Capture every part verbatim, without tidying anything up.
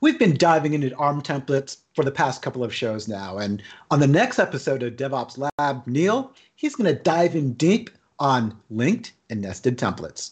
We've been diving into ARM templates for the past couple of shows now, and on the next episode of DevOps Lab, Neil, he's going to dive in deep on linked and nested templates.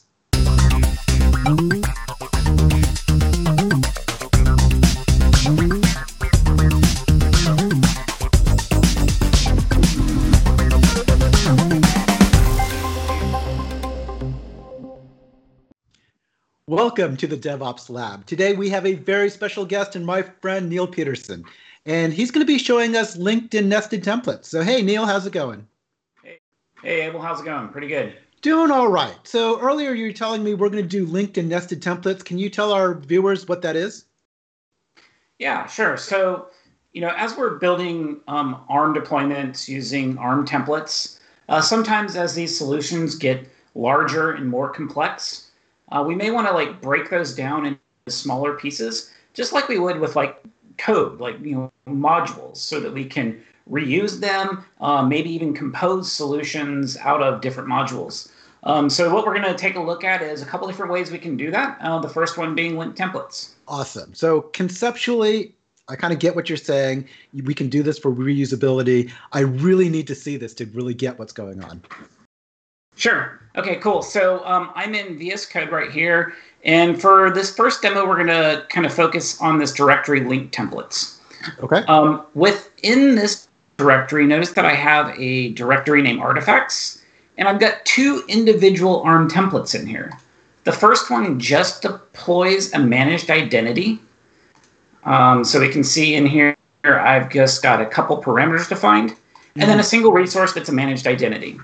Welcome to the DevOps Lab. Today we have a very special guest and my friend Neil Peterson, and he's going to be showing us linked and nested templates. So hey Neil, how's it going? Hey, hey Abel, how's it going? Pretty good. Doing all right. So earlier you were telling me we're going to do linked and nested templates. Can you tell our viewers what that is? Yeah, sure. So, you know, as we're building um, ARM deployments using ARM templates, uh, sometimes as these solutions get larger and more complex, Uh, we may want to like break those down into smaller pieces, just like we would with like code, like, you know, modules, so that we can reuse them, uh, maybe even compose solutions out of different modules. Um, so what we're going to take a look at is a couple different ways we can do that. Uh, the first one being linked templates. Awesome. So conceptually, I kind of get what you're saying. We can do this for reusability. I really need to see this to really get what's going on. Sure. Okay, cool. So um, I'm in V S Code right here. And for this first demo, we're going to kind of focus on this directory link templates. Okay. Um, within this directory, notice that I have a directory named artifacts, and I've got two individual ARM templates in here. The first one just deploys a managed identity. Um, so we can see in here, I've just got a couple parameters defined, and mm-hmm. then a single resource that's a managed identity.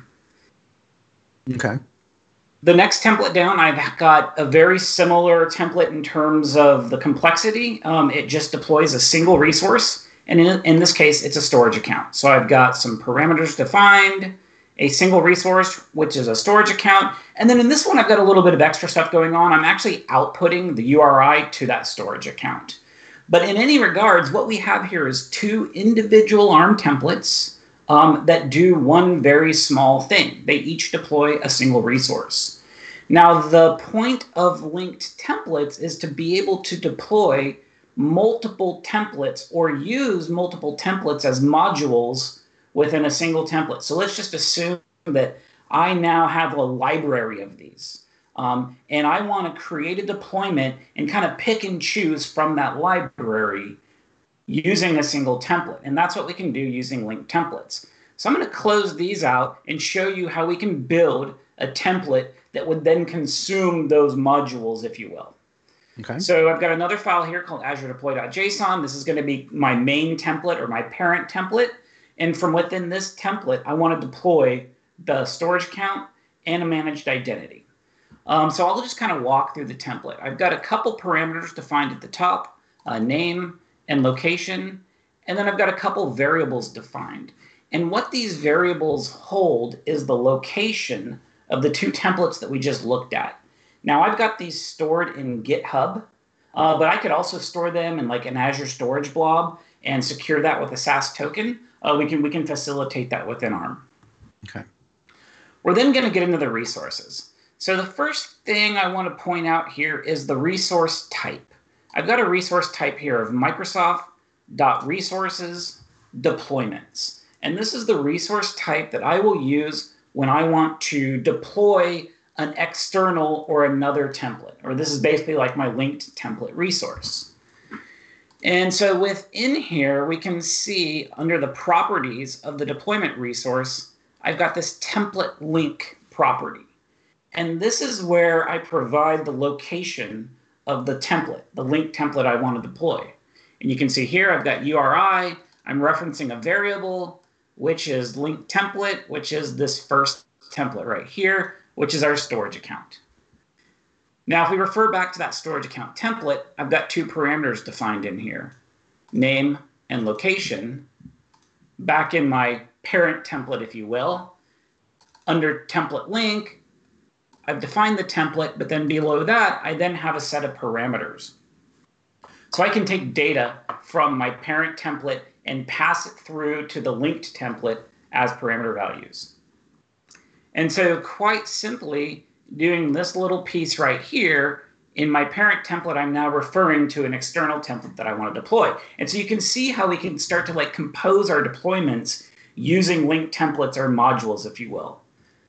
Okay. The next template down, I've got a very similar template in terms of the complexity. Um, it just deploys a single resource, and in, in this case, it's a storage account. So I've got some parameters defined, a single resource, which is a storage account, and then in this one, I've got a little bit of extra stuff going on. I'm actually outputting the U R I to that storage account. But in any regards, what we have here is two individual ARM templates Um, that do one very small thing. They each deploy a single resource. Now, the point of linked templates is to be able to deploy multiple templates or use multiple templates as modules within a single template. So let's just assume that I now have a library of these. Um, and I want to create a deployment and kind of pick and choose from that library using a single template. And that's what we can do using linked templates. So I'm going to close these out and show you how we can build a template that would then consume those modules, if you will. Okay. So I've got another file here called azure deploy dot J S O N. This is going to be my main template or my parent template. And from within this template, I want to deploy the storage account and a managed identity. Um, so I'll just kind of walk through the template. I've got a couple parameters defined at the top, a name and location, and then I've got a couple variables defined. And what these variables hold is the location of the two templates that we just looked at. Now I've got these stored in GitHub, uh, but I could also store them in like an Azure Storage Blob and secure that with a SaaS token. Uh, we can we can facilitate that within ARM. Okay. We're then going to get into the resources. So the first thing I want to point out here is the resource type. I've got a resource type here of Microsoft.resources deployments. And this is the resource type that I will use when I want to deploy an external or another template. Or this is basically like my linked template resource. And so within here, we can see under the properties of the deployment resource, I've got this template link property. And this is where I provide the location of the template, the link template I want to deploy. And you can see here I've got U R I, I'm referencing a variable, which is link template, which is this first template right here, which is our storage account. Now, if we refer back to that storage account template, I've got two parameters defined in here, name and location. Back in my parent template, if you will, under template link, I've defined the template, but then below that, I then have a set of parameters. So I can take data from my parent template and pass it through to the linked template as parameter values. And so quite simply, doing this little piece right here in my parent template, I'm now referring to an external template that I want to deploy. And so you can see how we can start to like compose our deployments using linked templates or modules, if you will.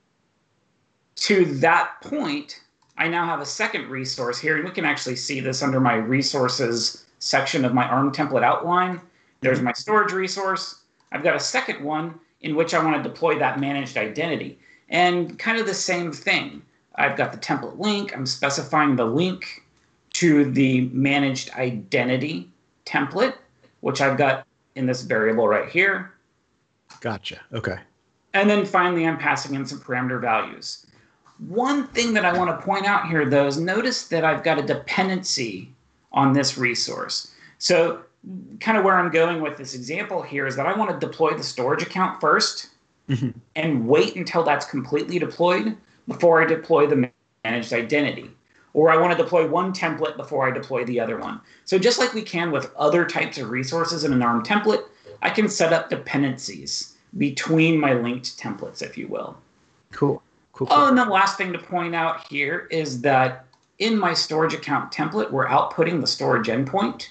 To that point, I now have a second resource here, and we can actually see this under my resources section of my A R M template outline. There's my storage resource. I've got a second one in which I want to deploy that managed identity. And kind of the same thing. I've got the template link. I'm specifying the link to the managed identity template, which I've got in this variable right here. Gotcha. Okay. And then finally, I'm passing in some parameter values. One thing that I want to point out here, though, is notice that I've got a dependency on this resource. So kind of where I'm going with this example here is that I want to deploy the storage account first mm-hmm. and wait until that's completely deployed before I deploy the managed identity. Or I want to deploy one template before I deploy the other one. So just like we can with other types of resources in an A R M template, I can set up dependencies between my linked templates, if you will. Cool. Cool, cool. Oh, and the last thing to point out here is that in my storage account template, we're outputting the storage endpoint.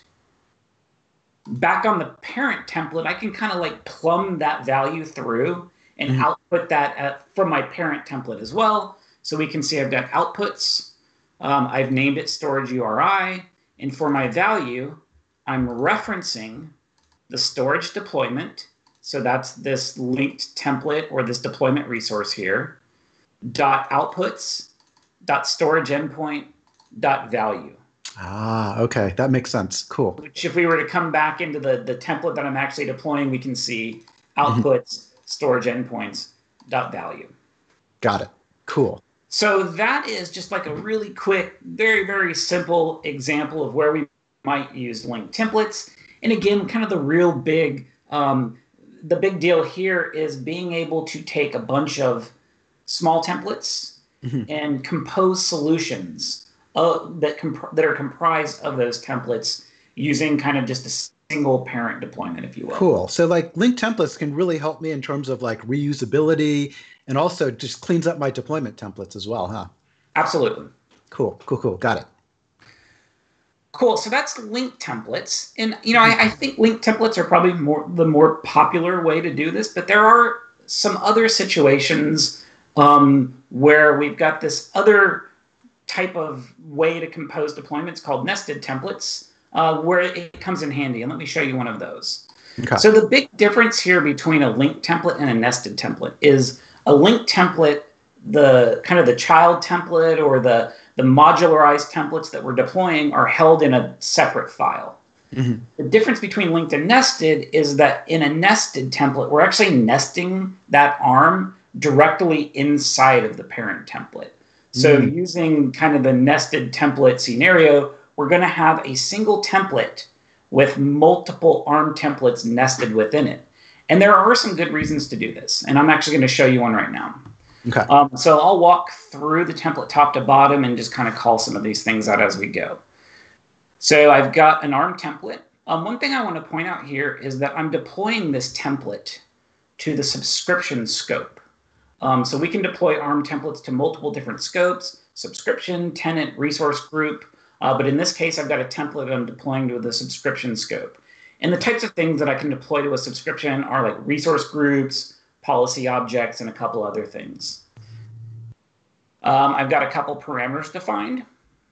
Back on the parent template, I can kind of like plumb that value through and mm-hmm. output that at, from my parent template as well. So we can see I've got outputs. Um, I've named it storage U R I. And for my value, I'm referencing the storage deployment. So that's this linked template or this deployment resource here. Dot outputs, dot storage endpoint, dot value. Ah, okay. That makes sense. Cool. Which if we were to come back into the, the template that I'm actually deploying, we can see outputs, mm-hmm. storage endpoints, dot value. Got it. Cool. So that is just like a really quick, very, very simple example of where we might use linked templates. And again, kind of the real big, um, the big deal here is being able to take a bunch of small templates mm-hmm. and compose solutions uh, that comp- that are comprised of those templates using kind of just a single parent deployment, if you will. Cool. So like linked templates can really help me in terms of like reusability and also just cleans up my deployment templates as well, huh? Absolutely. Cool, cool, cool. Got it. Cool. So that's linked templates. And, you know, I, I think linked templates are probably more the more popular way to do this, but there are some other situations um, where we've got this other type of way to compose deployments called nested templates, uh, where it comes in handy. And let me show you one of those. Okay. So the big difference here between a linked template and a nested template is a linked template, the kind of the child template or the, the modularized templates that we're deploying are held in a separate file. Mm-hmm. The difference between linked and nested is that in a nested template, we're actually nesting that arm directly inside of the parent template. So mm-hmm. using kind of the nested template scenario, we're going to have a single template with multiple A R M templates nested within it. And there are some good reasons to do this. And I'm actually going to show you one right now. Okay. Um, so I'll walk through the template top to bottom and just kind of call some of these things out as we go. So I've got an A R M template. Um, one thing I want to point out here is that I'm deploying this template to the subscription scope. Um, so we can deploy A R M templates to multiple different scopes, subscription, tenant, resource group. Uh, but in this case, I've got a template that I'm deploying to the subscription scope. And the types of things that I can deploy to a subscription are like resource groups, policy objects, and a couple other things. Um, I've got a couple parameters defined.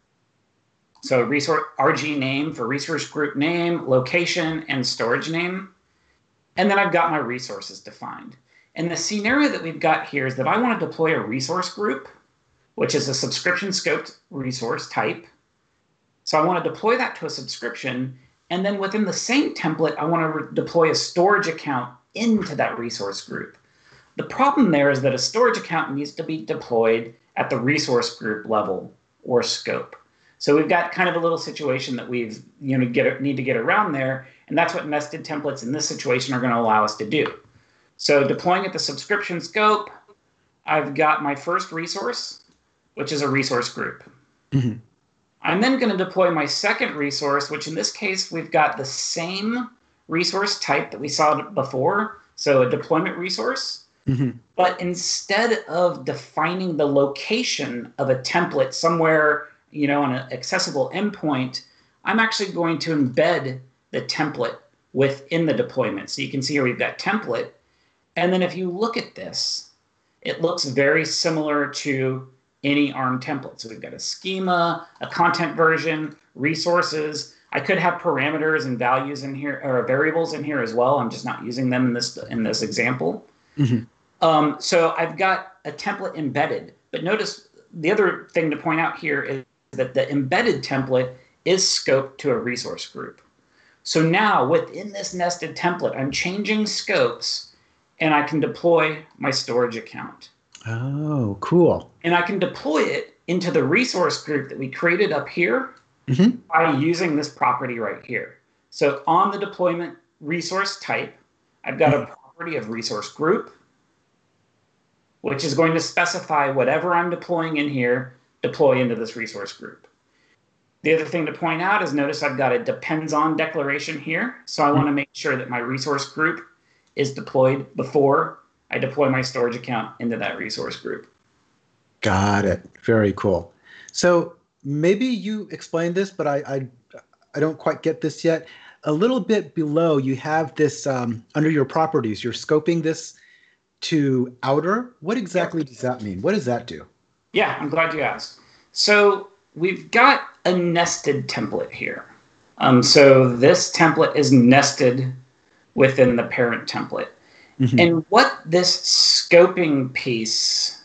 So resource R G name for resource group name, location, and storage name. And then I've got my resources defined. And the scenario that we've got here is that I want to deploy a resource group, which is a subscription scoped resource type. So I want to deploy that to a subscription. And then within the same template, I want to re- deploy a storage account into that resource group. The problem there is that a storage account needs to be deployed at the resource group level or scope. So we've got kind of a little situation that we've you know get need to get around there, and that's what nested templates in this situation are going to allow us to do. So deploying at the subscription scope, I've got my first resource, which is a resource group. Mm-hmm. I'm then going to deploy my second resource, which in this case, we've got the same resource type that we saw before, so a deployment resource. Mm-hmm. But instead of defining the location of a template somewhere you know, on an accessible endpoint, I'm actually going to embed the template within the deployment. So you can see here we've got template. And then if you look at this, it looks very similar to any ARM template. So we've got a schema, a content version, resources. I could have parameters and values in here, or variables in here as well. I'm just not using them in this in this example. Mm-hmm. Um, so I've got a template embedded. But notice the other thing to point out here is that the embedded template is scoped to a resource group. So now within this nested template, I'm changing scopes, and I can deploy my storage account. Oh, cool. And I can deploy it into the resource group that we created up here mm-hmm. by using this property right here. So on the deployment resource type, I've got mm-hmm. a property of resource group, which is going to specify whatever I'm deploying in here, deploy into this resource group. The other thing to point out is notice I've got a depends on declaration here. So I mm-hmm. want to make sure that my resource group is deployed before I deploy my storage account into that resource group. Got it. Very cool. So maybe you explained this, but I I, I don't quite get this yet. A little bit below, you have this um, under your properties. You're scoping this to outer. What exactly does that mean? What does that do? Yeah, I'm glad you asked. So we've got a nested template here. Um, so this template is nested within the parent template. Mm-hmm. And what this scoping piece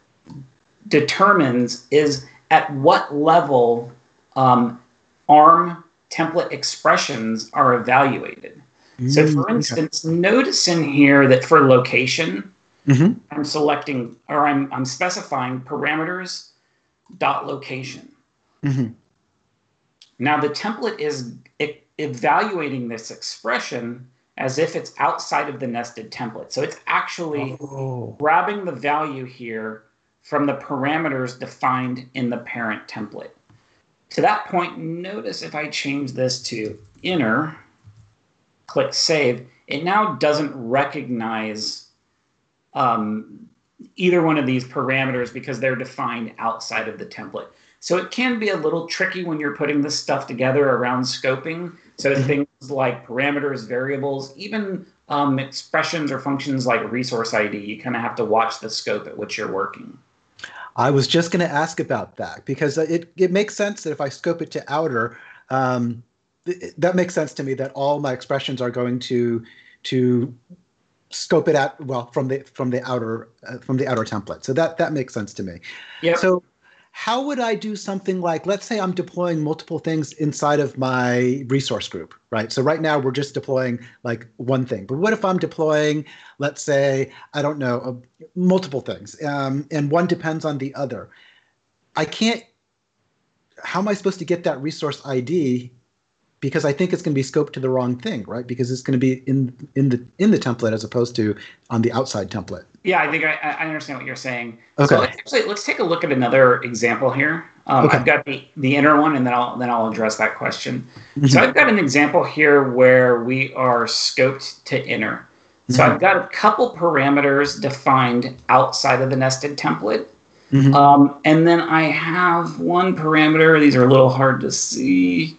determines is at what level um, ARM template expressions are evaluated. Mm-hmm. So for instance, okay. notice in here that for location, mm-hmm. I'm selecting or I'm, I'm specifying parameters dot location. Mm-hmm. Now the template is e- evaluating this expression as if it's outside of the nested template. So it's actually oh. grabbing the value here from the parameters defined in the parent template. To that point, notice if I change this to inner, click save, it now doesn't recognize um, either one of these parameters because they're defined outside of the template. So it can be a little tricky when you're putting this stuff together around scoping. So mm-hmm. things like parameters, variables, even um, expressions or functions like resource I D, you kind of have to watch the scope at which you're working. I was just going to ask about that because it, it makes sense that if I scope it to outer, um, it, that makes sense to me that all my expressions are going to to scope it out well from the from the outer uh, from the outer template. So that that makes sense to me. Yeah. So how would I do something like, let's say I'm deploying multiple things inside of my resource group, right? So right now we're just deploying like one thing. But what if I'm deploying, let's say, I don't know, uh, multiple things, um, and one depends on the other? I can't, how am I supposed to get that resource I D? Because I think it's going to be scoped to the wrong thing, right? Because it's going to be in in the in the template as opposed to on the outside template. Yeah, I think I, I understand what you're saying. Okay. So let's actually let's take a look at another example here. Um, okay. I've got the, the inner one, and then I'll then I'll address that question. Mm-hmm. So I've got an example here where we are scoped to inner. So mm-hmm. I've got a couple parameters defined outside of the nested template. Mm-hmm. Um, and then I have one parameter. These are a little hard to see.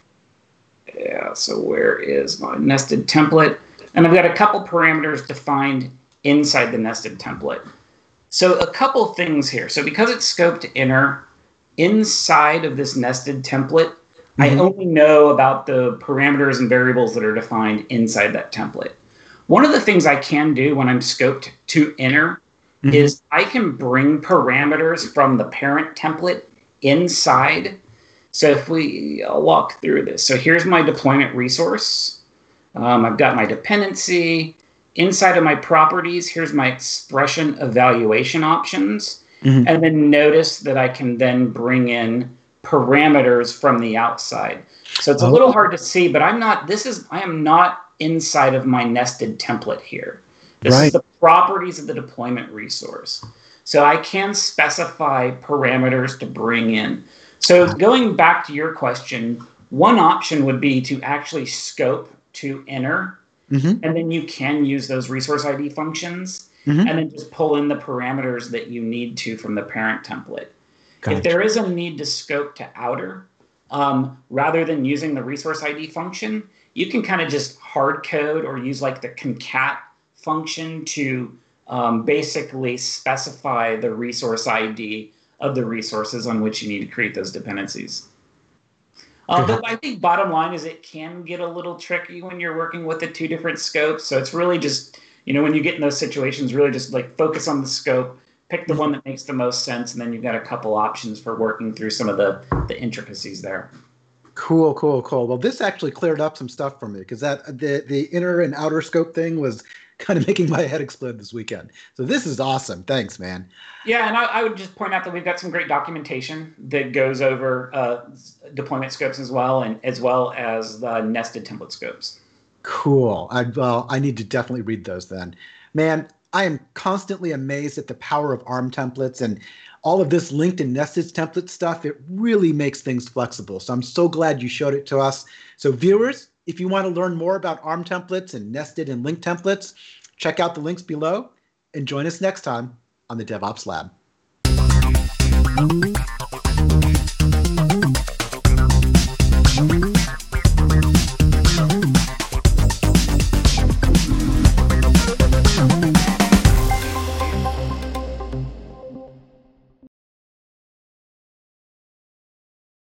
Yeah, so where is my nested template? And I've got a couple parameters defined inside the nested template. So a couple things here. So because it's scoped to inner, inside of this nested template, mm-hmm. I only know about the parameters and variables that are defined inside that template. One of the things I can do when I'm scoped to inner mm-hmm. is I can bring parameters from the parent template inside. So if we I'll walk through this. So here's my deployment resource. Um, I've got my dependency. Inside of my properties, here's my expression evaluation options. Mm-hmm. And then notice that I can then bring in parameters from the outside. So it's a little hard to see, but I'm not, this is, I am not inside of my nested template here. This right. is the properties of the deployment resource. So I can specify parameters to bring in. So going back to your question, one option would be to actually scope to inner, mm-hmm. and then you can use those resource I D functions, mm-hmm. and then just pull in the parameters that you need to from the parent template. Gotcha. If there is a need to scope to outer, um, rather than using the resource I D function, you can kind of just hard code or use like the concat function to um, basically specify the resource I D of the resources on which you need to create those dependencies. Uh, but I think bottom line is it can get a little tricky when you're working with the two different scopes. So it's really just, you know, when you get in those situations, really just like focus on the scope, pick the one that makes the most sense, and then you've got a couple options for working through some of the, the intricacies there. Cool, cool, cool. Well, this actually cleared up some stuff for me because that the the inner and outer scope thing was kind of making my head explode this weekend. So this is awesome. Thanks, man. Yeah, and I, I would just point out that we've got some great documentation that goes over uh, deployment scopes as well, and as well as the nested template scopes. Cool. I, well, I need to definitely read those then. Man, I am constantly amazed at the power of ARM templates and all of this linked and nested template stuff. It really makes things flexible. So I'm so glad you showed it to us. So viewers, if you want to learn more about ARM templates and nested and linked templates, check out the links below and join us next time on the DevOps Lab.